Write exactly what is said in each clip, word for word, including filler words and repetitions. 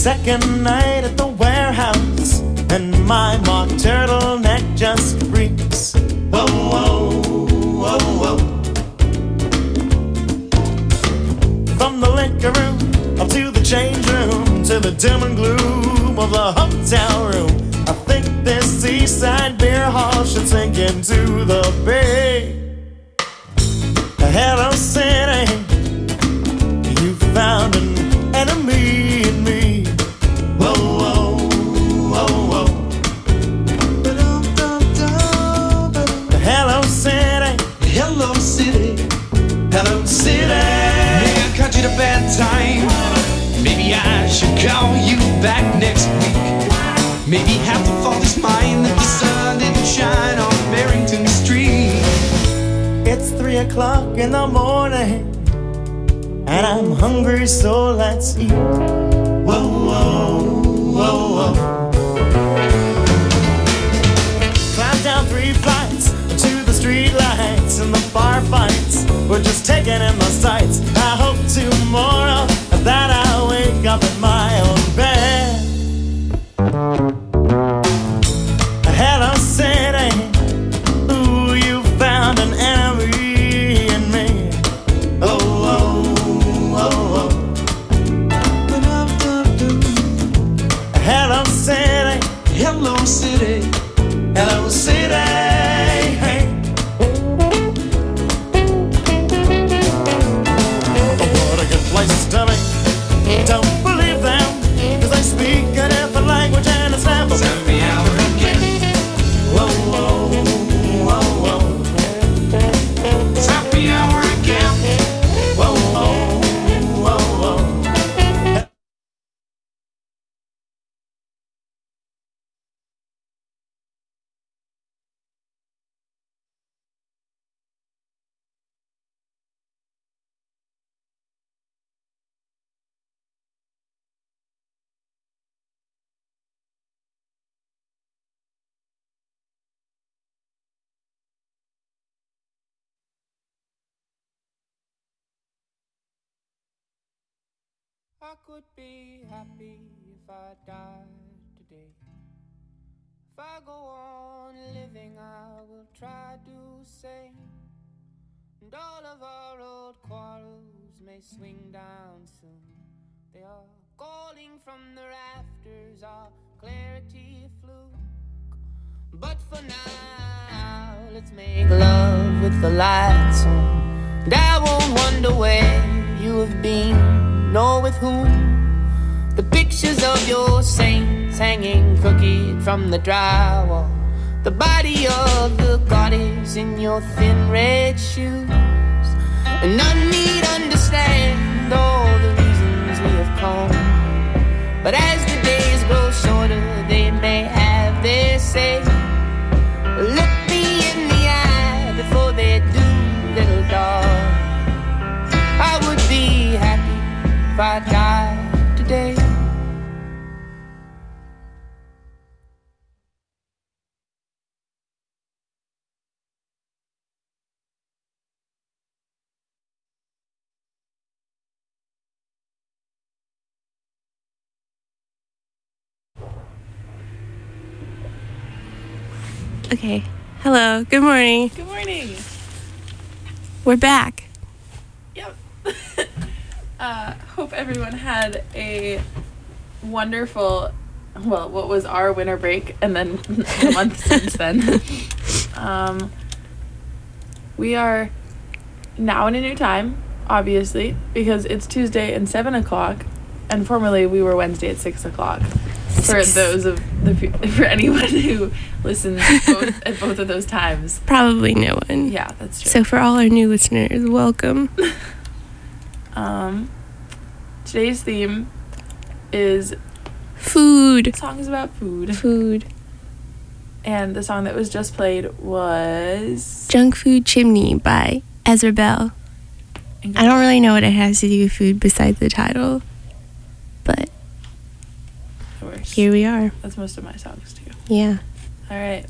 second night at the warehouse, and my mock turtleneck just reeks. Whoa, whoa, whoa, whoa. From the liquor room up to the change room, to the dim and gloom of the hotel room, I think this seaside beer hall should sink into the bay. Hello, city, you found an enemy in me. Whoa, whoa, whoa, whoa. Hello, city. Hello, city. Hello, city. Maybe I caught you at a bad time. Maybe I should call you back next week. Maybe half the fault is mine that the sun didn't shine on Barrington Street. It's three o'clock in the morning, and I'm hungry, so let's eat. Whoa, whoa, whoa, whoa. Climb down three flights to the street lights, and the bar fights we're just taking in the sights. I hope tomorrow that I wake up in my own bed. Hello, city. Ooh, you found an enemy in me. Oh, oh, oh, oh. Hello, city. Hello, city. Hello, city. Hey. What a good place to be. Don't believe them, 'cause they speak a different language and it's never been. Happy hour again. Whoa, whoa, whoa, whoa. It's happy hour again. Whoa, whoa, whoa, whoa. I could be happy if I died today. If I go on living, I will try to say, and all of our old quarrels may swing down soon. They are calling from the rafters, our clarity fluke. But for now, let's make love with the lights on, and I won't wonder where you have been, nor with whom. The pictures of your saints hanging crooked from the drywall, the body of the goddess in your thin red shoes. And none need understand all the reasons we have come, but as the days grow shorter, they may have their say. Look me in the eye before they do, little dog. I would be happy if I died today. Okay. Hello. Good morning. Good morning. We're back. Yep. uh, hope everyone had a wonderful, well, what was our winter break, and then the month since then. Um, we are now in a new time, obviously, because it's Tuesday and seven o'clock, and formerly we were Wednesday at six o'clock. For those of the for anyone who listens both, at both of those times, Probably no one. yeah, that's true. So for all our new listeners, welcome. um, today's theme is Food. songs about food, Food. and the song that was just played was. Junk Food Chimney by Ezra Bell. I don't really know what it has to do with food besides the title, but Of course. here we are. That's most of my songs too. Yeah. All right.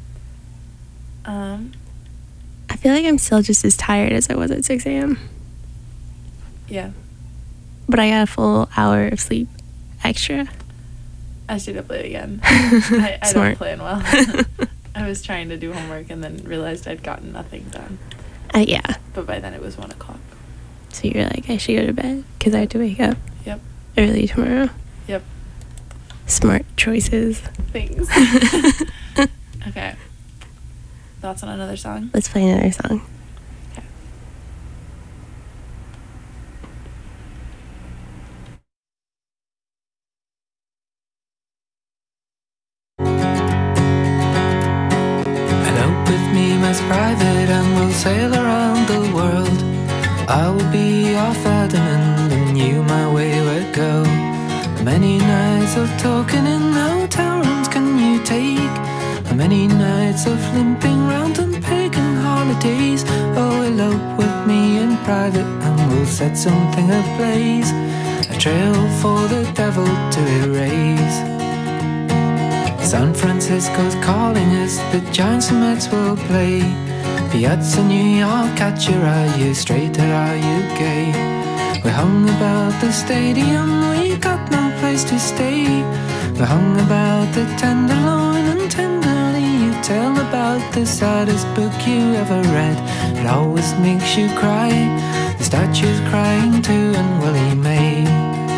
Um. I feel like I'm still just as tired as I was at six a.m. Yeah. But I got a full hour of sleep extra. I stayed up late again. I, I Smart. don't plan well. I was trying to do homework and then realized I'd gotten nothing done. Uh, yeah. But by then it was one o'clock. So you're like, I should go to bed because I have to wake up Yep. early tomorrow. Yep. Smart choices. Thanks. Okay. Thoughts on another song? Let's play another song. Private and we'll sail around the world. I will be your Ferdinand and you my wayward girl. How many nights of talking in hotel rooms can you take? How many nights of limping round on pagan holidays? Oh, elope with me in private and we'll set something ablaze, a trail for the devil to erase. San Francisco's calling us, the Giants and Mets will play. Piazza New York, catch your eye, you straight or are you gay? We hung about the stadium, we got no place to stay. We hung about the Tenderloin and tenderly you tell about the saddest book you ever read. It always makes you cry, the statue's crying too and Willie May.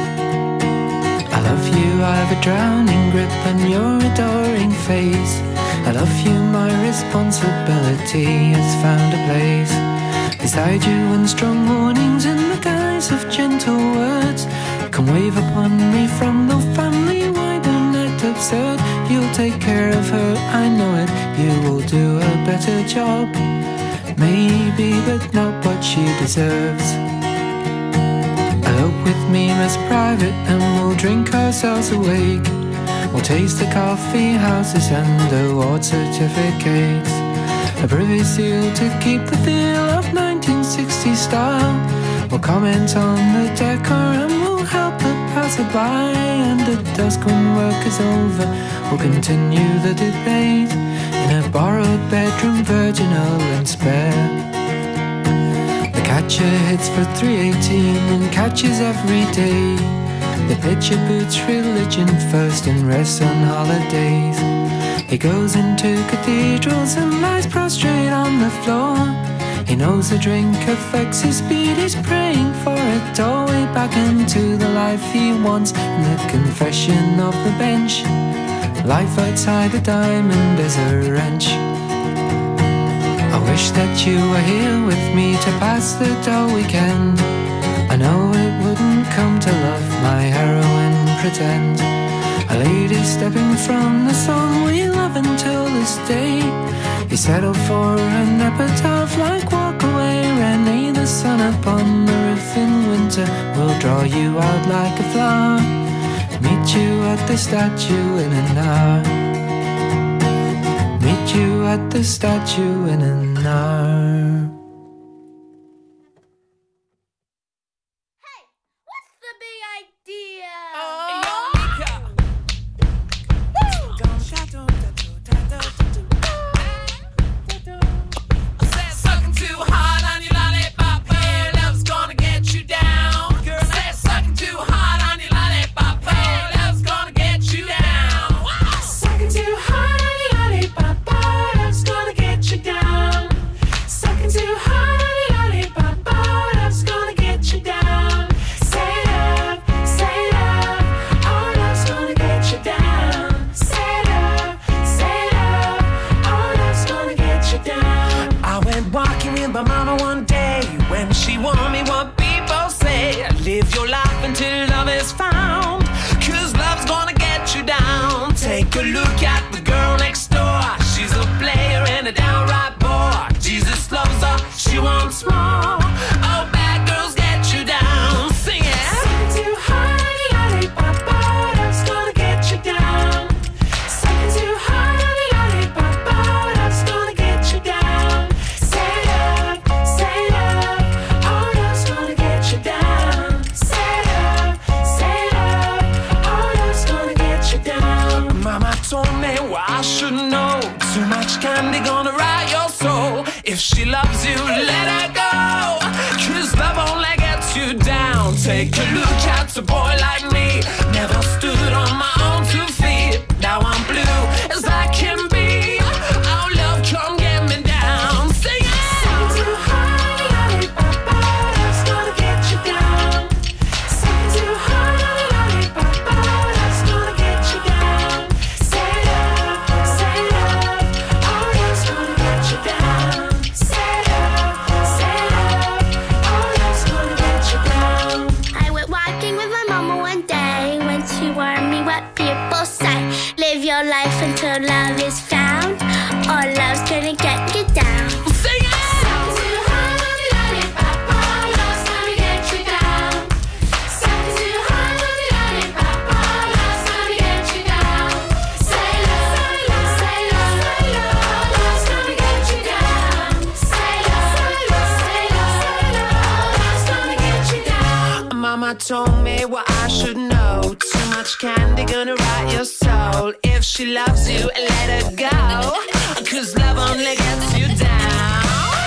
I love you, I have a drowning grip on your adoring face. I love you, my responsibility has found a place beside you in strong warnings in the guise of gentle words. Come wave upon me from the family, why don't it absurd? You'll take care of her, I know it, you will do a better job. Maybe, but not what she deserves. Elope with me, Miss Private, and we'll drink ourselves awake. We'll taste the coffee houses and award certificates, a privy seal to keep the feel of nineteen sixties style. We'll comment on the decor and we'll help the passerby. And at dusk when work is over, we'll continue the debate in a borrowed bedroom, virginal and spare. The catcher hits for three eighteen and catches every day. The pitcher boots religion first and rests on holidays. He goes into cathedrals and lies prostrate on the floor. He knows the drink affects his speed, he's praying for a doorway back into the life he wants. In the confession of the bench, life outside the diamond is a wrench. I wish that you were here with me to pass the dull weekend. I know it wouldn't come to love my heroine pretend. A lady stepping from the song we love until this day. He settled for an epitaph like Walk Away, Renee. The sun upon the roof in winter will draw you out like a flower. Meet you at the statue in an hour. Meet you at the statue in an hour. Take a look at a boy like me, never stood where love is found. All love's gonna get you down. Sing it! Mama told me what I should know. Too much candy gonna rot your soul. If she loves you, let her go. Cause love only gets you down.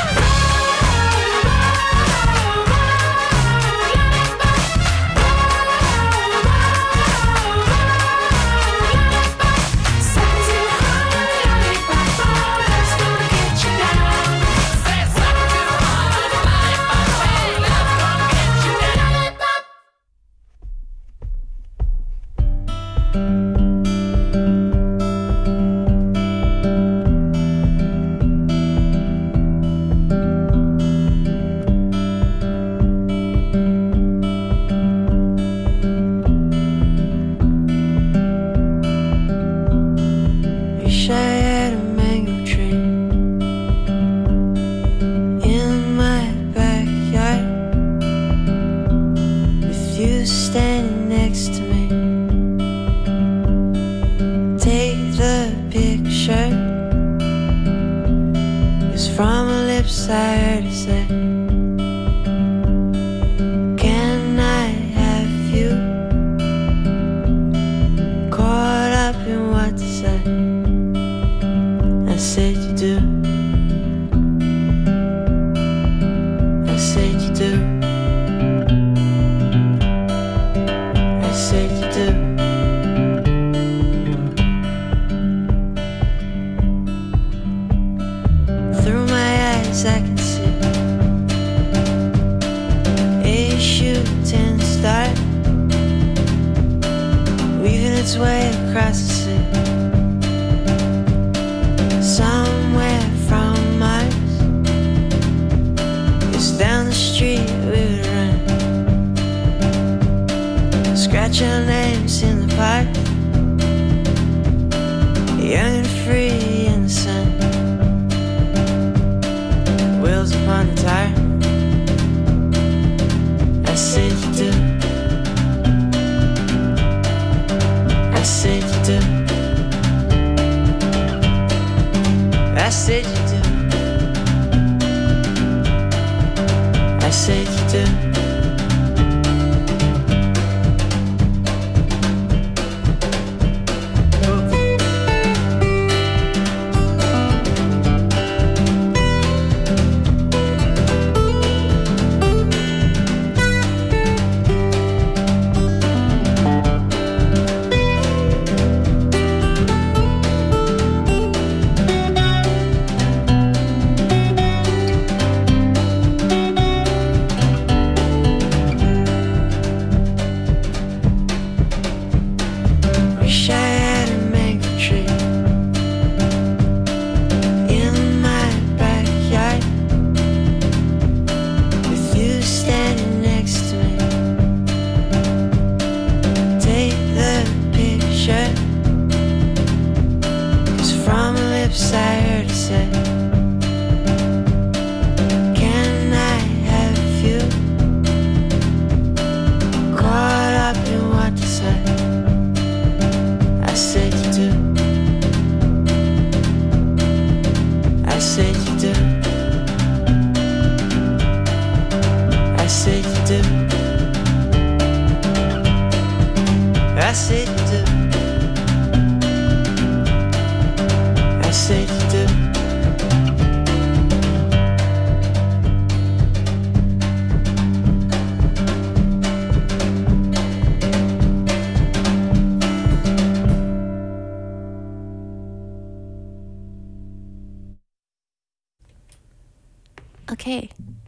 Okay.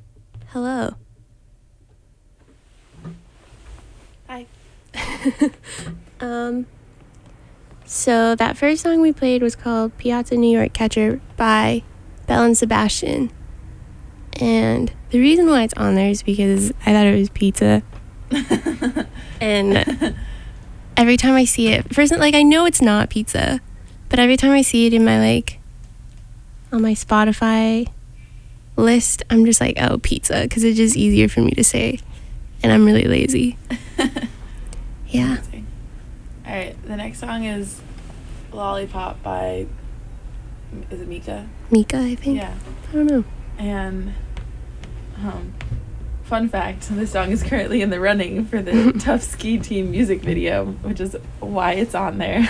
Hello. Hi. um, so that first song we played was called Piazza New York Catcher by Belle and Sebastian. And the reason why it's on there is because I thought it was pizza. And every time I see it, first, like, I know it's not pizza, But every time I see it in my, like, on my Spotify list, I'm just like, oh, pizza, because it's just easier for me to say. And I'm really lazy. Yeah. Amazing. All right, the next song is Lollipop by, is it Mika? Mika, I think. Yeah. I don't know. And, um, fun fact, this song is currently in the running for the Tough Ski Team music video, which is why it's on there.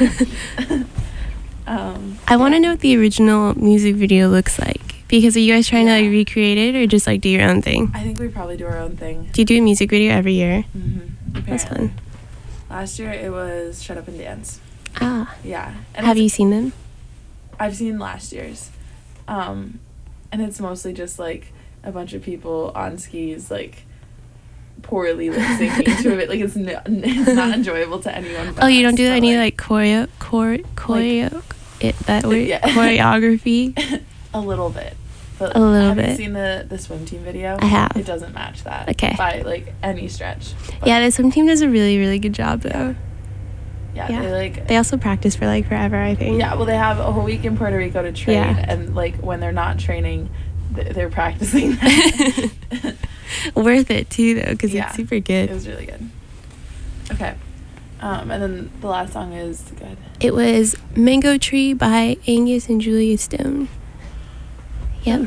um, I want to know what the original music video looks like. Because are you guys trying Yeah. to like recreate it or just like do your own thing? I think we probably do our own thing. Do you do a music video every year? Mm-hmm. That's fun. Last year it was Shut Up and Dance. Ah. Yeah. And Have it's- you seen them? I've seen last year's. Um, and it's mostly just like a bunch of people on skis, like poorly lip syncing to it. Like it's, no, it's not enjoyable to anyone. But Oh, you don't us, do but, any like, like choreo, chore, choreo, it, that word, yeah. choreography? a little bit. But A little have you bit. seen the, the swim team video? I have. It doesn't match that. Okay. By like any stretch. But Yeah, the swim team does a really, really good job though. yeah, yeah. they like They also practice for like forever, I think. yeah, well they have a whole week in Puerto Rico to train, Yeah. and like when they're not training, th- they're practicing that. Worth it too though, because Yeah. it's super It good. was really good. Okay. Um, and then the last song is good. It was Mango Tree by Angus and Julia Stone. Yep.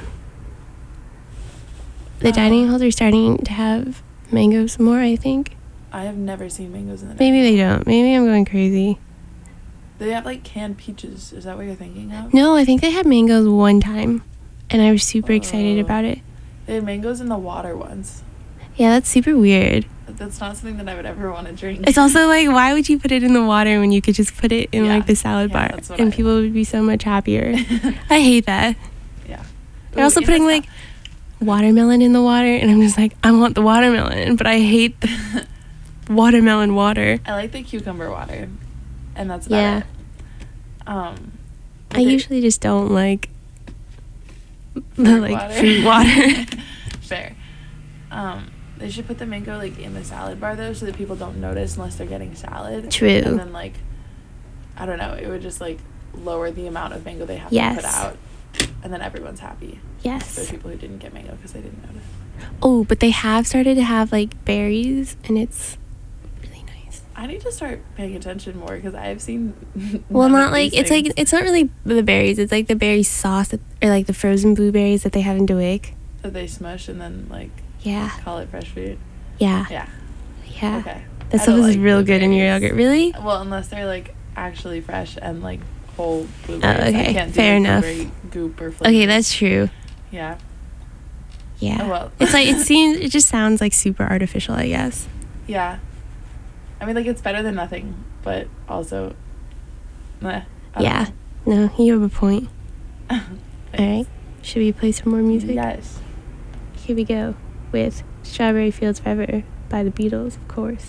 The Uh, dining halls are starting to have mangoes more, I think. I have never seen mangoes in the Maybe they don't. Maybe I'm going crazy. They have like canned peaches. Is that what you're thinking of? No, I think they had mangoes one time, and I was super excited Oh. about it. They have mangoes in the water ones. Yeah, that's super weird. That's not something that I would ever want to drink. It's also like, why would you put it in the water when you could just put it in Yeah. like the salad Yeah, bar, that's what and I- people would be so much happier. I hate that. Yeah. They're also Ooh, you putting know like watermelon in the water, and I'm just like, I want the watermelon, but I hate the watermelon water. I like the cucumber water, and that's about Yeah. it. Um, but I they- usually just don't like the Fruit like water. fruit water. Fair. Um, they should put the mango like in the salad bar though, so that people don't notice unless they're getting salad. True. And then like, I don't know, it would just like lower the amount of mango they have Yes. to put out, and then everyone's happy. Yes. There's people who didn't get mango because they didn't notice. Oh, but they have started to have like berries, and it's really nice. I need to start paying attention more because I have seen. Well, none not of like these it's like things. it's not really the berries. It's like the berry sauce that, or like the frozen blueberries that they have in DeWick. that they smush and then like Yeah, call it fresh fruit. yeah, Yeah. yeah. Okay. That I stuff don't is like real good in your blueberries. yogurt. Really? Well, unless they're like actually fresh and like whole blueberries. Oh, okay. I can't do, Fair like, enough. blueberry goop or flavor. Okay, that's true. Yeah. Yeah. Oh, well. It's like it seems. It just sounds like super artificial, I guess. Yeah. I mean, like, it's better than nothing, but also. Meh, I don't Yeah. No, you have a point. know. All right. Should we play some more music? Yes. Here we go with Strawberry Fields Forever by the Beatles, of course.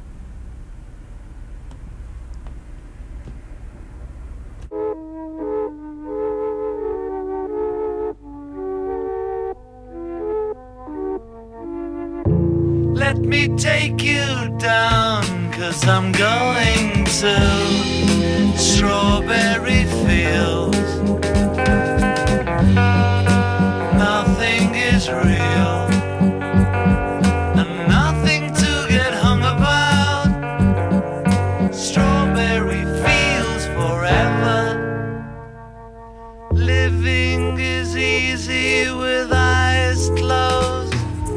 Let me take you down, cause I'm going to strawberry fields. Nothing is real, and nothing to get hung about. Strawberry fields forever. Living is easy with eyes closed.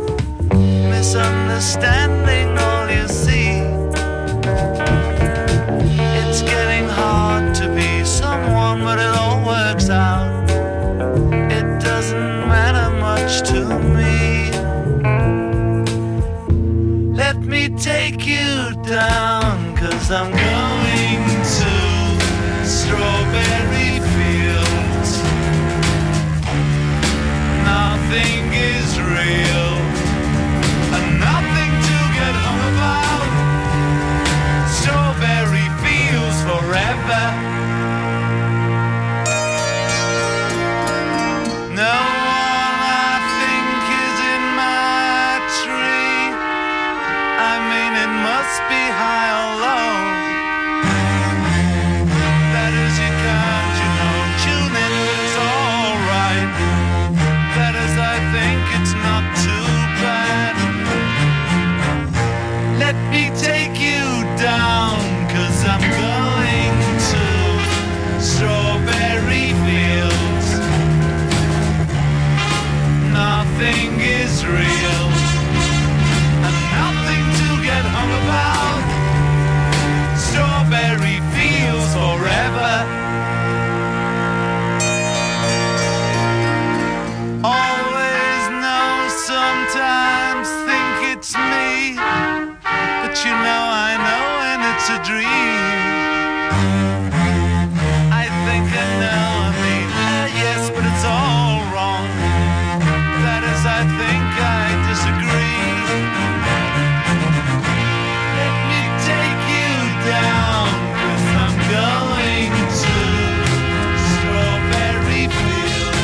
Misunderstanding all you see. It's getting hard to be someone, but it all works out. It doesn't matter much to me. Let me take you down, cause I'm going to strawberry fields. Nothing is real, and nothing to get hung about. Strawberry fields forever. No one I think is in my tree. I mean, it must be high or low. That is, you can't it's a dream. I think I know, I mean, uh, yes, but it's all wrong. That is, I think I disagree. Let me take you down, 'cause I'm going to Strawberry Fields.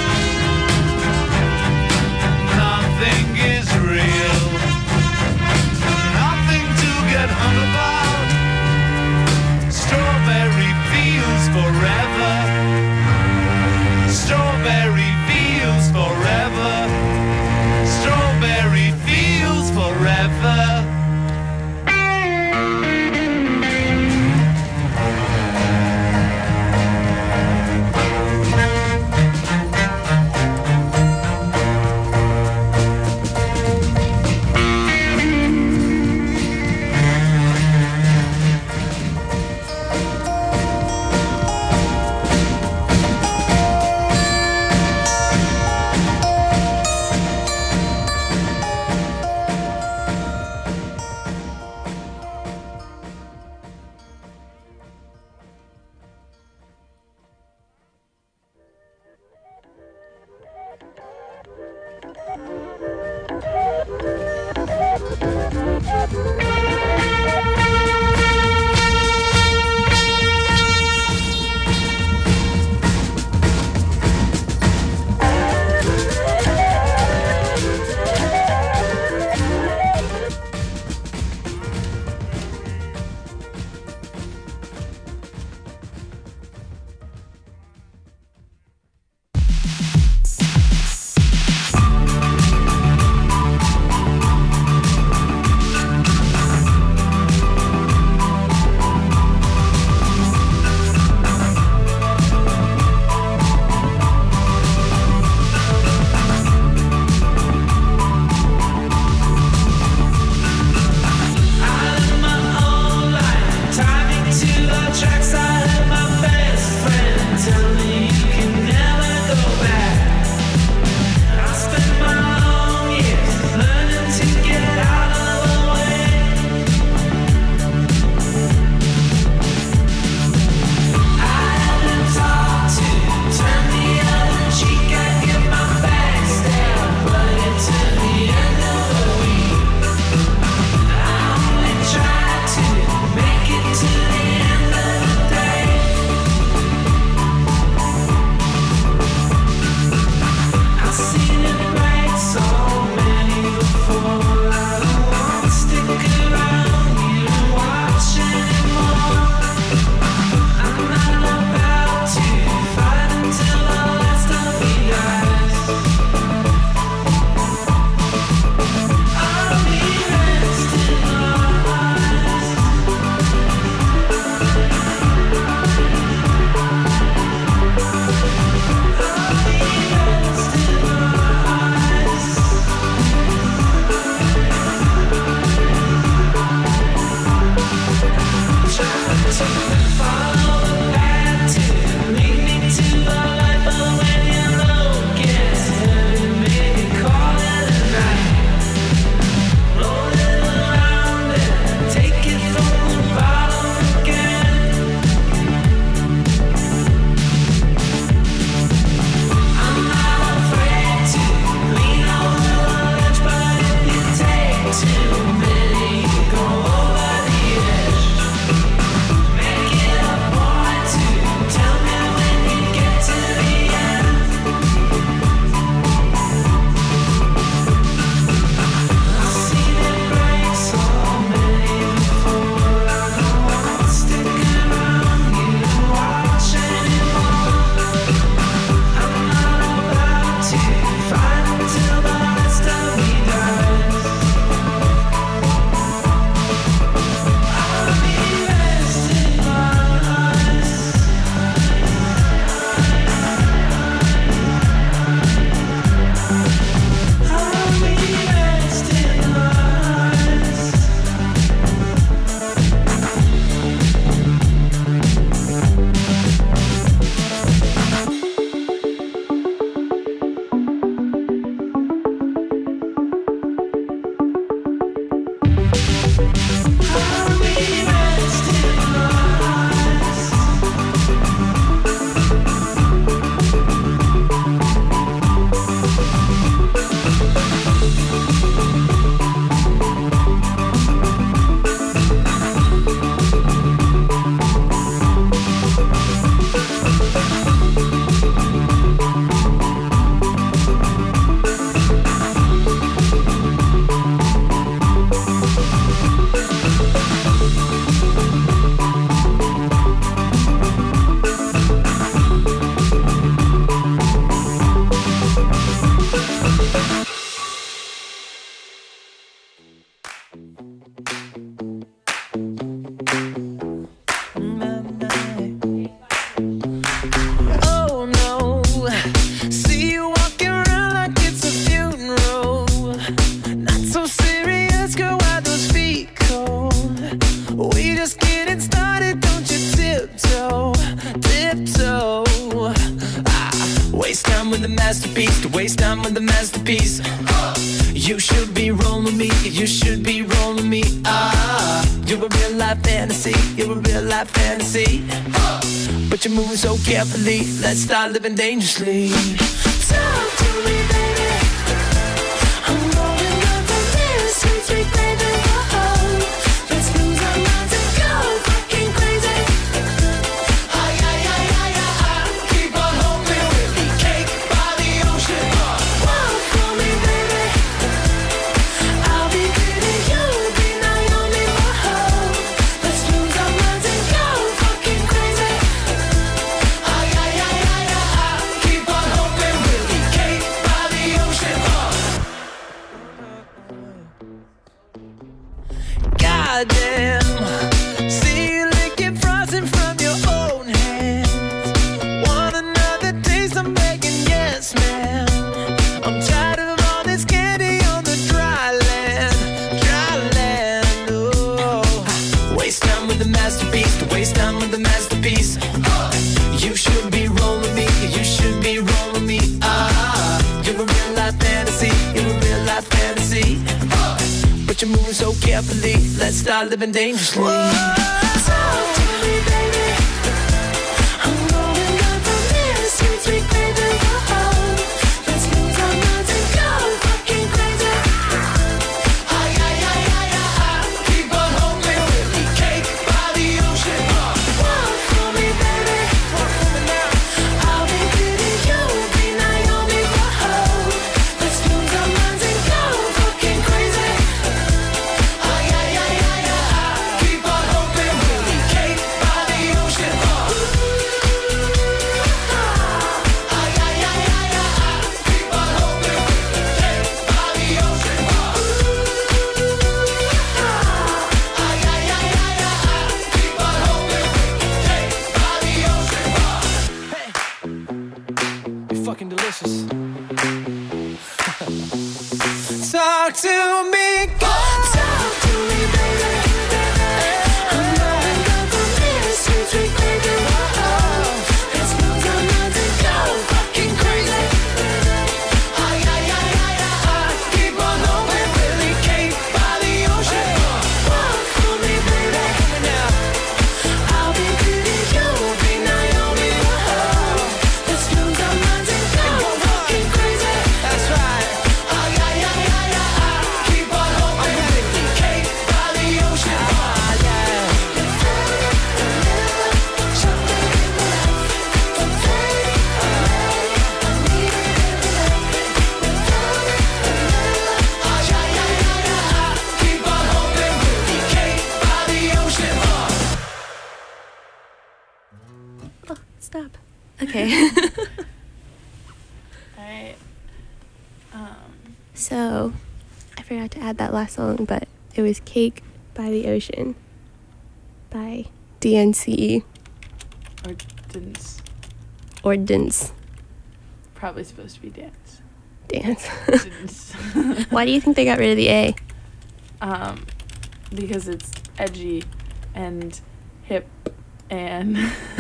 Nothing is real, nothing to get hung about. Strawberry fields forever. Strawberry fields forever. Strawberry fields forever. Too many go over the edge. Make with the masterpiece. You should be rolling me, you should be rolling me. Ah, you're a real life fantasy, you're a real life fantasy. But you're moving so carefully, let's start living dangerously. Talk to me, baby. I'm rolling up on this sweet, sweet baby. Whoa, let's lose our minds and go fucking crazy. Ay, ay, ay, ay, ay, ay. Keep on hoping we'll be cake by the ocean. Walk for me, baby. I'll be pretty, you'll be Naomi. Whoa, let's lose our minds and go fucking crazy. Ay, ay, ay, ay, ay, ay. Keep on hoping we'll be cake by the ocean. Goddamn, see you licking frosting from your own hands. Want another taste? I'm begging, yes, ma'am. I'm tired of all this candy on the dry land, dry land. Oh, waste time with the masterpiece, to waste time with the masterpiece. You should be rolling me, you should be rolling me. Ah, you're a real life fantasy, you're a real life fantasy. But you're moving so carefully, let's start living dangerously. Talk to me, baby. I'm rolling up on this sweet, sweet baby. Whoa, let's lose our minds and go fucking crazy. Ay, ay, ay, ay, ay, ay. Keep on hoping we'll be cake by the ocean. Walk for me, baby. Walk for me now. I'll be pretty, you'll be Naomi. Whoa, let's lose our minds and go fucking crazy. Ay, ay, ay, ay, ay, ay. Keep on hoping we'll be cake by the ocean. Ay, ay, ay, ay, ay, ay. Keep on hoping we'll be cake by the ocean. Ay, ay, ay, ay, ay, ay. Keep on hoping we'll be cake by the ocean. Hey, you're fucking delicious. Talk to me, talk to me, baby. I'm rolling up on this sweet, sweet baby. Whoa, let's lose our minds and go fucking crazy. Ay, ay, ay, ay, ay, ay. Keep on hoping we'll be cake by the ocean. Walk for me, baby. I'll be pretty, you'll be Naomi. Whoa, let's lose our minds and go fucking crazy. That's right. Ay, ay, ay, ay, ay, ay. Keep on hoping we'll be cake by the ocean. Ah, yeah. Ay, ay, ay, ay, ay, ay. Keep on hoping we'll be cake by the ocean. Oh, stop. Okay. Alright. Um, So, I forgot to add that last song, but it was Cake by the Ocean by D N C E. or didn't. Or Dance. Probably supposed to be dance. Dance. Didn't. Why do you think they got rid of the A? Um, because it's edgy and hip and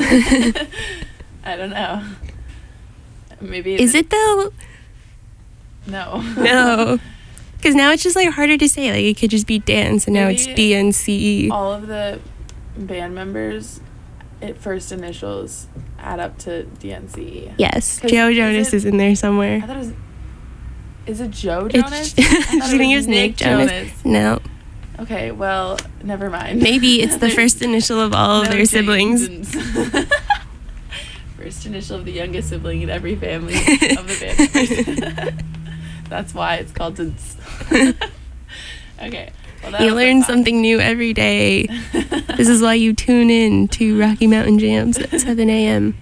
I don't know. Maybe Is it though? No. No. Because now it's just like harder to say. Like it could just be dance, and now it's Maybe D N C E. All of the band members, it first initials add up to D N C E. Yes, 'Cause Joe is Jonas it- is in there I somewhere. thought it was. Is it Joe It's- Jonas? I I thought think it was Nick Jonas. No, Okay, well, never mind. maybe it's the There's first initial of all of no their siblings. Jasons. First initial of the youngest sibling in every family of the band members. That's why it's called Dins. Okay. Well, that You was learn fun. something new every day. This is why you tune in to Rocky Mountain Jams at seven a.m.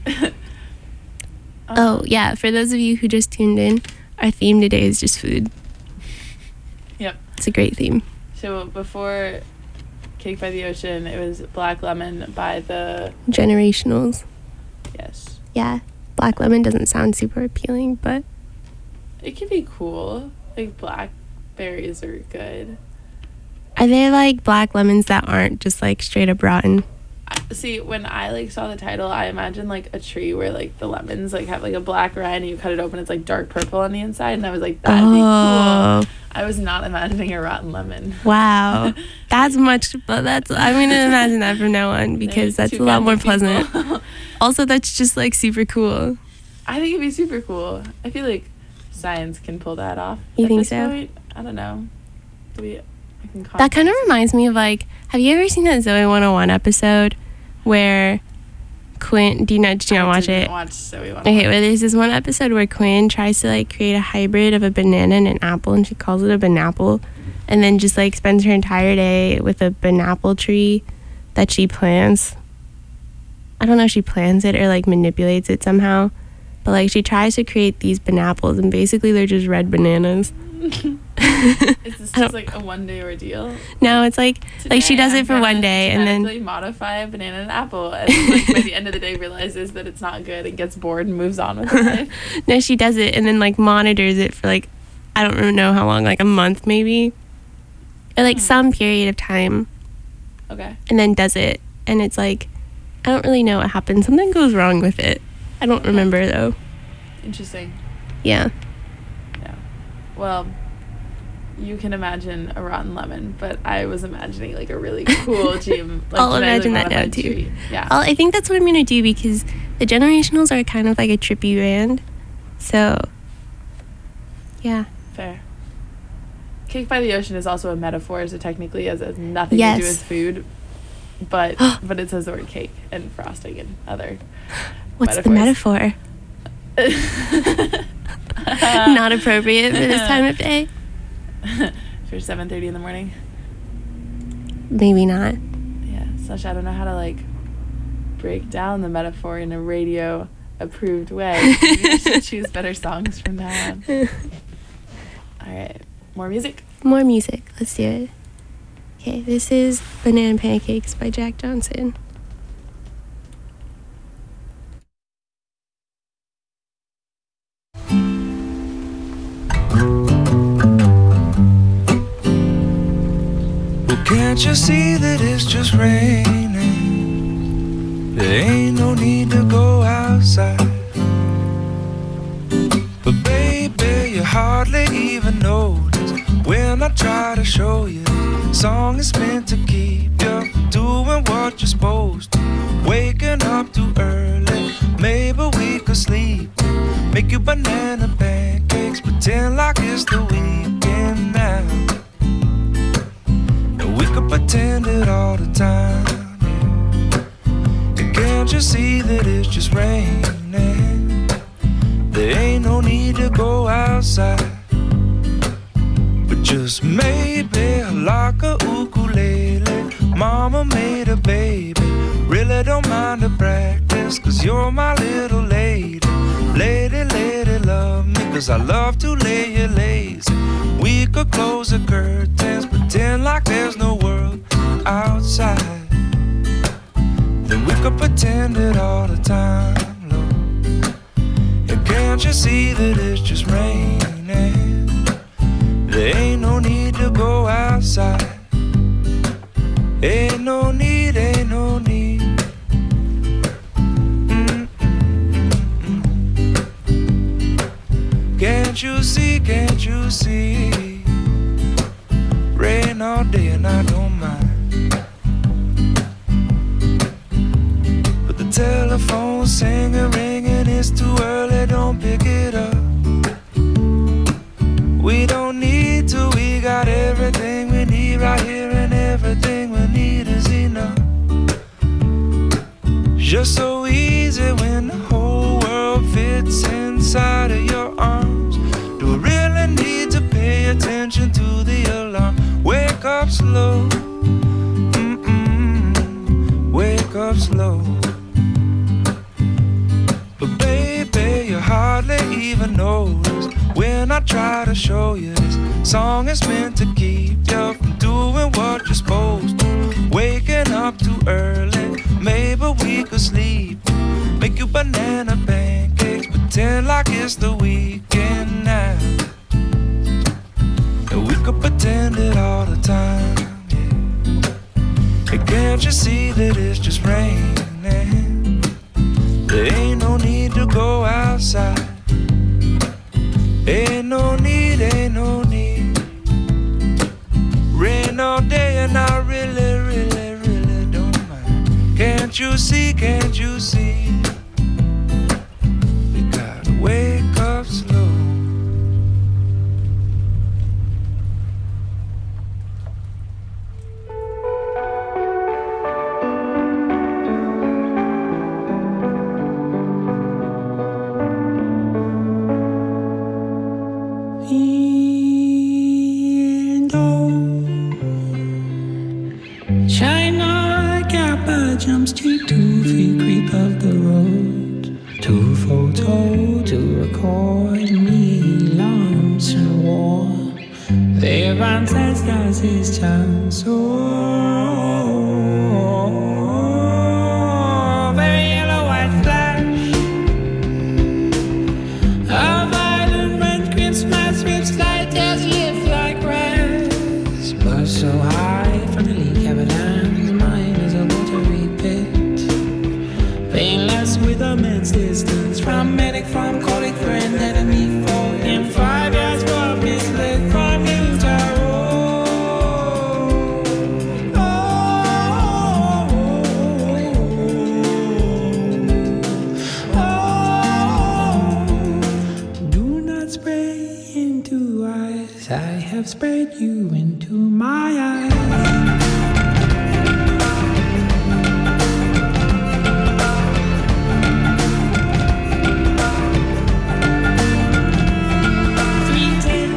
Oh, yeah. For those of you who just tuned in, our theme today is just food. Yep. It's a great theme. So before Cake by the Ocean, it was Black Lemon by the... Generationals. Yes. Yeah. Black Lemon doesn't sound super appealing, but It could be cool. Like, blackberries are good. are they like black lemons that aren't just like straight up rotten? See, when I like saw the title, I imagined like a tree where like the lemons like have like a black rind and you cut it open, it's like dark purple on the inside, and I was like, that'd Oh. be cool. I was not imagining a rotten lemon. Wow. That's much, but that's, I'm going to imagine that from now on because that's Two a lot kinds more of people. pleasant. Also, that's just like super cool. I think it'd be super cool. I feel like science can pull that off. You At think this so? point, I don't know. Do we, I can That kind of contact- reminds me of like, have you ever seen that Zoe one oh one episode where Quinn, do you not, did you not I watch didn't it? Watch Zoe one oh one. Okay, well, there's this one episode where Quinn tries to like create a hybrid of a banana and an apple, and she calls it a banapple, and then just like spends her entire day with a banapple tree that she plants. I don't know if she plants it or like manipulates it somehow, but like she tries to create these banapples, and basically they're just red bananas. Is this I don't- just like a one day ordeal? No, it's like like she Today, does I'm it for gonna one day, and then genetically modify a banana and apple, and like by the end of the day realizes that it's not good and gets bored and moves on with her life. no, she does it and then like monitors it for like I don't really know how long, like a month maybe, or like Hmm. some period of time, Okay. and then does it, and it's like I don't really know what happens. Something goes wrong with it. I don't remember though. Interesting. Yeah. Yeah. Well, you can imagine a rotten lemon, but I was imagining like a really cool G M. Like, I'll genetically imagine that now modified too. tree. Yeah. I'll, I think that's what I'm gonna do because the Generationals are kind of like a trippy band, so yeah. Fair. Cake by the Ocean is also a metaphor, so technically it has nothing Yes. to do with food, but but it says the word cake and frosting and other. What's metaphors. the metaphor? Not appropriate for this time of day. For seven thirty in the morning. Maybe not. Yeah, such I don't know how to like break down the metaphor in a radio approved way. Maybe I should choose better songs from now on. All right, more music. More music. Let's do it. Okay, this is Banana Pancakes by Jack Johnson. Well, can't you see that it's just raining? There ain't no need to go outside. But baby, you hardly even notice when I try to show you. Song is meant to keep you doing what you're supposed to. Waking up too early, maybe we could sleep. Make you banana pancakes, pretend like it's the weekend now. And we could pretend it all the time, yeah. And can't you see that it's just raining? There ain't no need to go outside. But just maybe like a ukulele, mama made a baby. Really don't mind the practice, cause you're my little lady. Lady, lady, love me, cause I love to lay you lazy. We could close the curtains, pretend like there's no world outside. Then we could pretend it all the time, Lord. And can't you see that it's just raining? There ain't no need to go outside. Ain't no need, ain't no need. Mm-mm-mm-mm. Can't you see, can't you see? Rain all day and I don't mind. But the telephone's singing, ringing, it's too early, don't pick it up. We don't need to, we got everything we need right here, and everything we need is enough. Just so easy when the whole world fits inside of your arms. Do we really need to pay attention to the alarm? Wake up slow, mm-mm, wake up slow. But baby, you hardly even notice when I try to show you this song is meant to keep you from doing what you're supposed to. Waking up too early, maybe we could sleep. Make you banana pancakes, pretend like it's the weekend now. And we could pretend it all the time, yeah. And can't Can't you see that it's just raining? There ain't no need to go outside. Ain't no need, ain't no need. Rain all day and I really, really, really don't mind. Can't you see, can't you see? You gotta wake up slow. China Kappa Jump Street, two feet creep up the road, two photo to record me lumps in war. Their ancestors his chance, oh, very yellow white flash, a violent red Christmas whips light as lift like grass, but so high from the leak avalanche, mine is a watery pit, painless with immense distance from medic, from colleague, friend, enemy, foe, in five years from misled from Utah. I have spread you into my eyes. three ten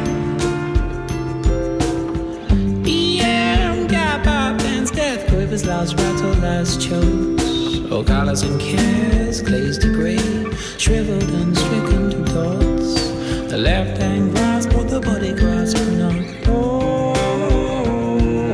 P M gap up and death quivers, loud rattle as chokes. Oh, colors and cares glazed to grey, shriveled and stricken to dots. The left hand grasp or the body grasp not. Oh, oh,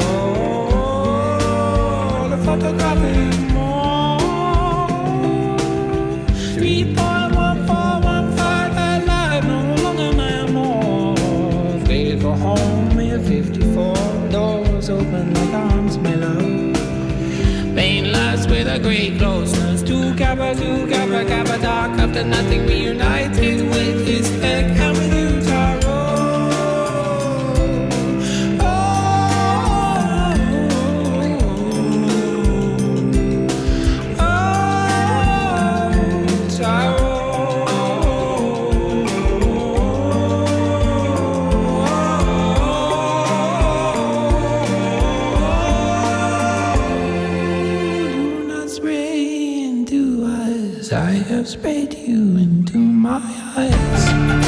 oh, the photographic more. Three point one four one five at life, no longer my more. Faded for home, we have fifty-four doors open like arms, my love. Painless with a great closeness. Two kappa, two kappa, kappa dark. After nothing reunited with his head and with you, Taro. I have sprayed you into my eyes.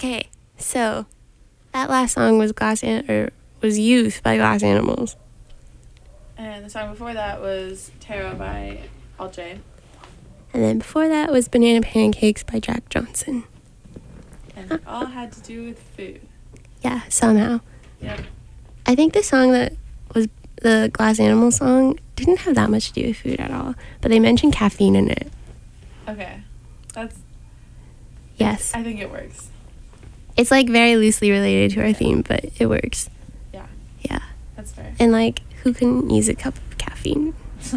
Okay, so that last song was Glass An- or was Youth by Glass Animals. And the song before that was Tarot by Alt J. And then before that was Banana Pancakes by Jack Johnson. And it all had to do with food. Yeah, somehow. Yep. I think the song that was the Glass Animal song didn't have that much to do with food at all, but they mentioned caffeine in it. Okay. That's... Yes. I think it works. It's like very loosely related to our theme, but it works. Yeah. Yeah. That's fair. And like, who can use a cup of caffeine?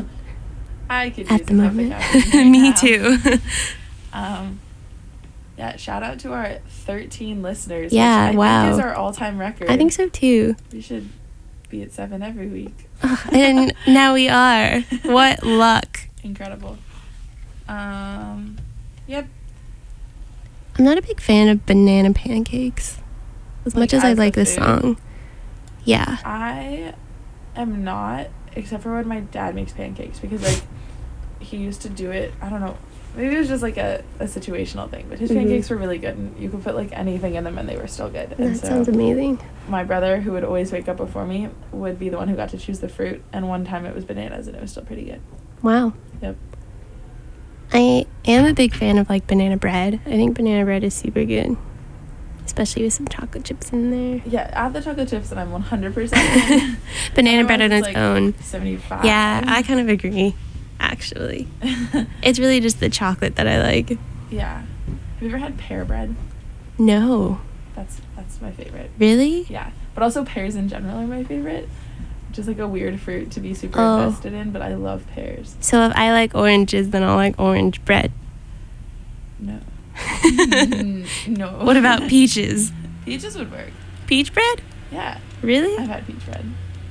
I could At use the a moment. cup of caffeine right Me now. too. um, yeah, shout out to our thirteen listeners. Yeah, which I wow. think is our all-time record. I think so too. We should be at seven every week. And now we are. What luck. Incredible. Um, yep. I'm not a big fan of banana pancakes. As Like, much as I as a like this food? song. Yeah. I am not, except for when my dad makes pancakes, because like he used to do it. I don't know. Maybe it was just like a, a situational thing, but his Mhm. pancakes were really good, and you could put like anything in them, and they were still good. And That so sounds amazing. my brother, who would always wake up before me, would be the one who got to choose the fruit. And one time it was bananas, and it was still pretty good. Wow. Yep. I am a big fan of like banana bread. I think banana bread is super good. Especially with some chocolate chips in there. Yeah, add the chocolate chips, and I'm one hundred percent. Banana bread on Otherwise, its it's, like, own. seventy-five. Yeah, I kind of agree, actually. It's really just the chocolate that I like. Yeah. Have you ever had pear bread? No. That's that's my favorite. Really? Yeah, but also pears in general are my favorite. Just like a weird fruit to be super Oh. invested in, but I love pears. So if I like oranges, then I'll like orange bread. No. Mm, no. What about peaches? Peaches would work. Peach bread? Yeah. Really? I've had peach bread.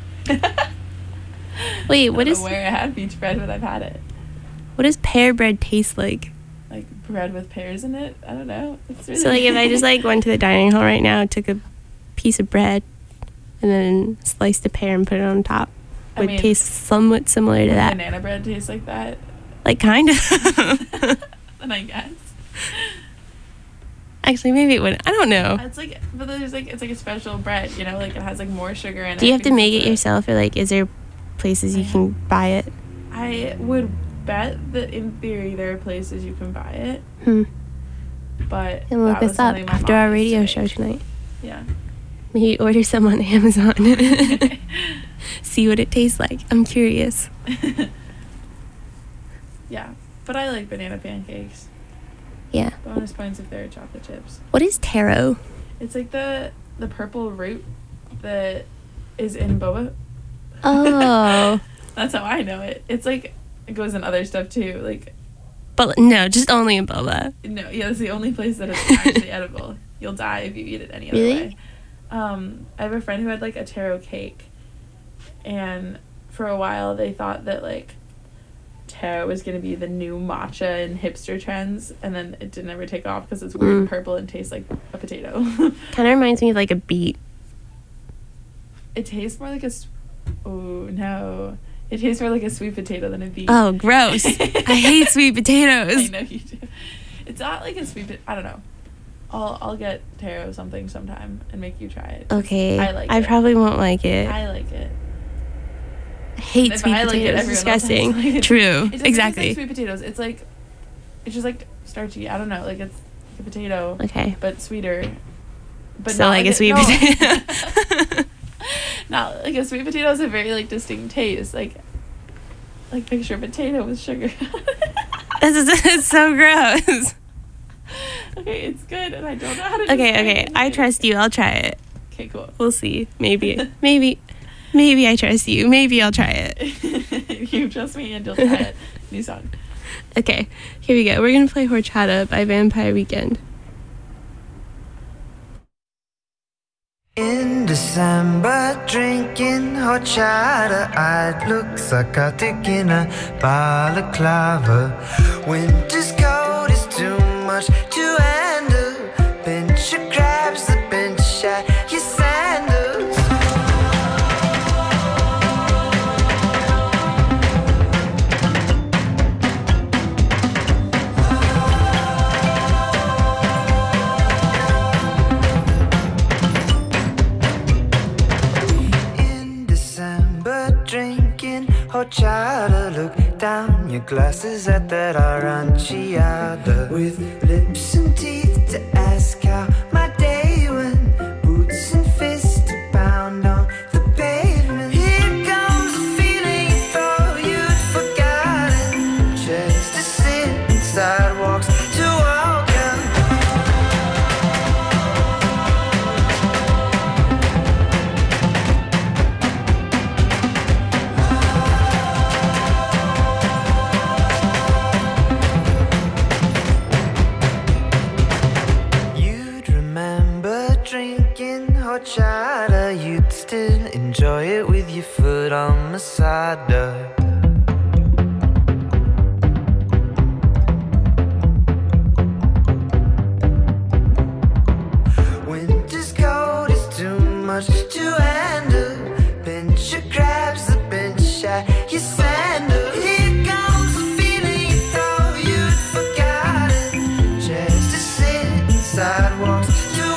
Wait, I what don't is know where I had peach bread, but I've had it. what does pear bread taste like? Like bread with pears in it. I don't know. It's really So like if I just like went to the dining hall right now, took a piece of bread, and then sliced a pear and put it on top, I would mean, taste somewhat similar to that. banana bread tastes like that, Like kind of. then I guess. Actually, maybe it wouldn't. I don't know. It's like, but there's like, it's like a special bread, you know, like it has like more sugar in it. Do you have to because make it it's a- yourself, or like is there places you can buy it? I would bet that in theory there are places you can buy it, Hmm. but And look that was this up something my after mom our used radio to show make. tonight. Yeah. Maybe order some on Amazon. See what it tastes like. I'm curious. Yeah, but I like banana pancakes. Yeah. Bonus points if they're chocolate chips. What is taro? It's like the the purple root that is in boba. Oh. That's how I know it. It's like it goes in other stuff too. Like But no, just only in boba. no, yeah, it's the only place that it's actually edible. You'll die if you eat it any other Really? way. Um, I have a friend who had like a taro cake, and for a while they thought that like taro was gonna be the new matcha in hipster trends, and then it didn't ever take off because it's weird and Mm. purple and tastes like a potato. Kind of reminds me of like a beet. It tastes more like a. s- Oh no! It tastes more like a sweet potato than a beet. Oh, gross. I hate sweet potatoes. I know you do. It's not like a sweet. Po- I don't know. I'll I'll get taro something sometime and make you try it. 'cause Okay. I like I it. probably won't like it. I like it. I hate If sweet I like it, potatoes. everyone else Disgusting. has to like it. True. It doesn't taste Exactly. like sweet potatoes. It's like, it's just like starchy. I don't know. Like it's like a potato. Okay. But sweeter. But So not like a sweet no. potato. Not like a sweet potato has a very like distinct taste. Like, like picture a potato with sugar. This is it's so gross. Okay, it's good, and I don't know how to. Okay, describe okay. it. I trust you. I'll try it. Okay, cool. We'll see. Maybe. Maybe. Maybe I trust you. Maybe I'll try it. You trust me, and you'll try it. New song. Okay. Here we go. We're gonna play Horchata by Vampire Weekend. In December, drinking horchata, I'd look psychotic in a balaclava. Winter's cold is too much to handle. Pincher grabs the bench at your sandals. your glasses at that aranciata, with lips and teeth to ask how my day went, boots and fists to pound on the pavement. Here comes the feeling you thought you'd forgotten, chairs to sit and sidewalks to walk on. Drinking horchata, you'd still enjoy it with your foot on Masada. Winter's cold is too much to handle. Pinch your crabs, the bench shot your sandal. Here comes the feeling you thought you'd forgotten, just to sit in sidewalks.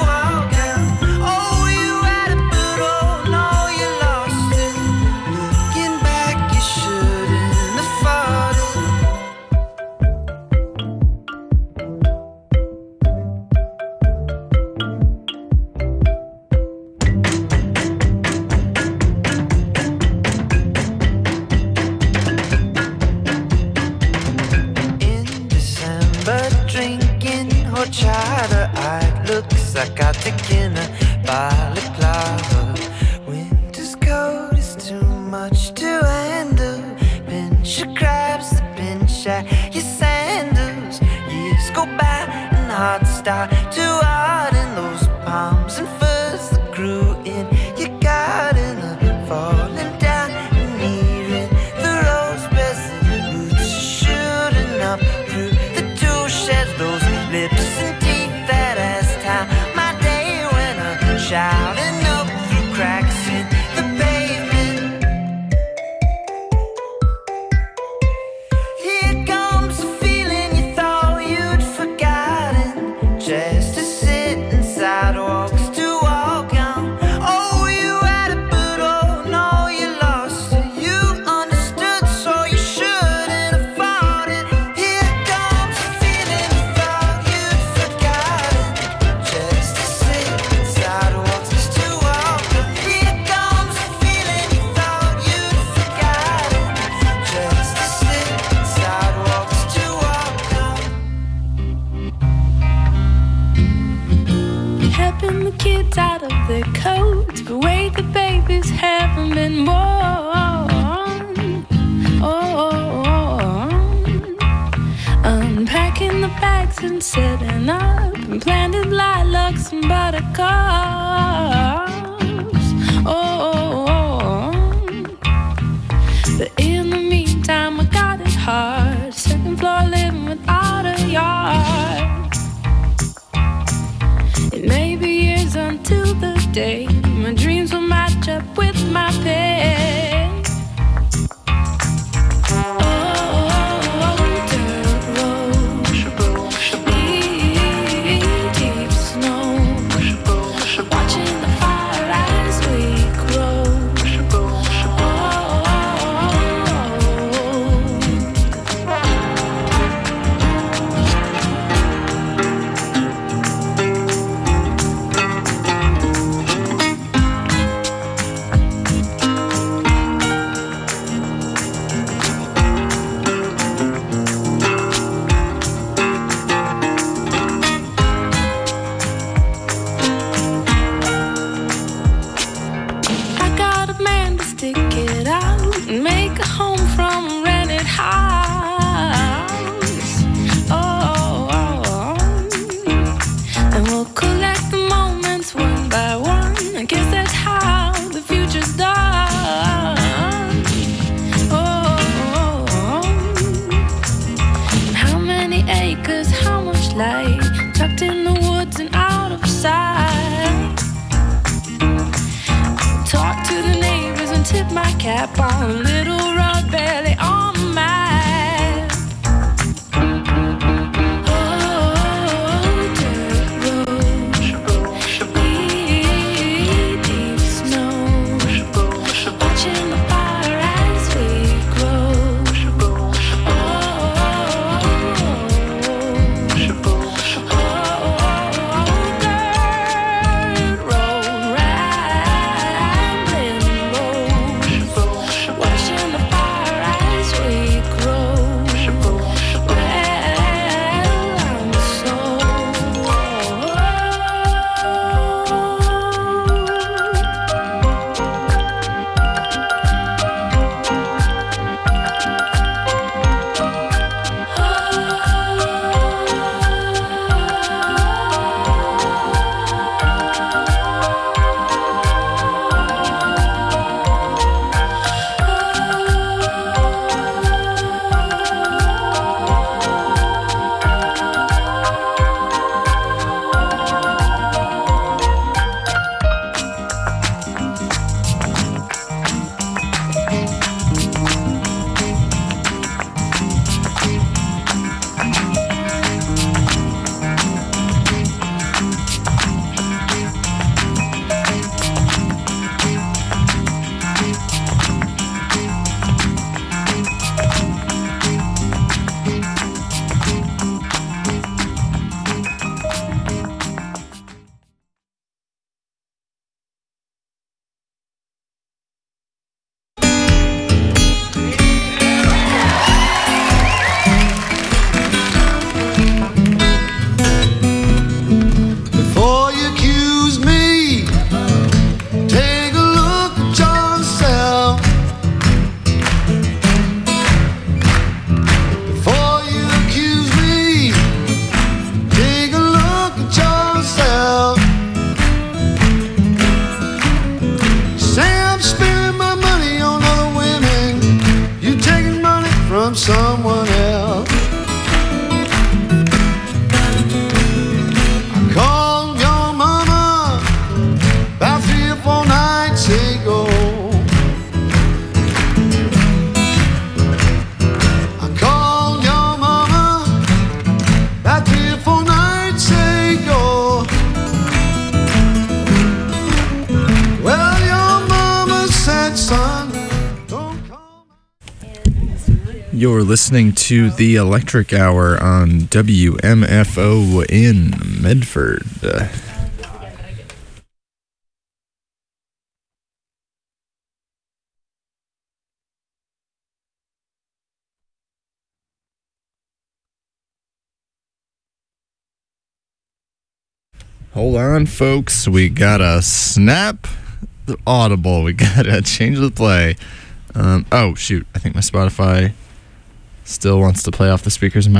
Psychotic in a balaclava. Winter's cold is too much to handle. Pinch your crabs, the pinch at your sandals. Years go by and hearts start to harden. Those palms and furs that grew in your garden are falling down and nearing the rose beds. The roots are shooting up through the two sheds. Those lips and teeth that as time shouting up through cracks in the pavement. Here comes the feeling you thought you'd forgotten, just to sit in sidewalks to walk on. Oh, you had it, but oh no, you lost it. You understood, so you shouldn't have fought it. Here comes the feeling you thought you'd forgotten, just to sit in sidewalks. Helping the kids out of their coats, but wait, the babies haven't been born. Oh, unpacking the bags and setting up, and planted lilacs and buttercups. Oh, but in the meantime, I got it hard. Second floor living without a yard. It may be years until the day my dreams will match up with my pay. Oh, dirt road, deep snow, watching the fire as we grow. cap on a little rug belly on the mat. Oh, dirt road, deep, deep snow, watching the fire as we grow. Oh, You're listening to the Electric Hour on W M F O in Medford. Hold on, folks. We gotta snap the audible. We gotta change the play. Um, oh, shoot. I think my Spotify still wants to play off the speakers in my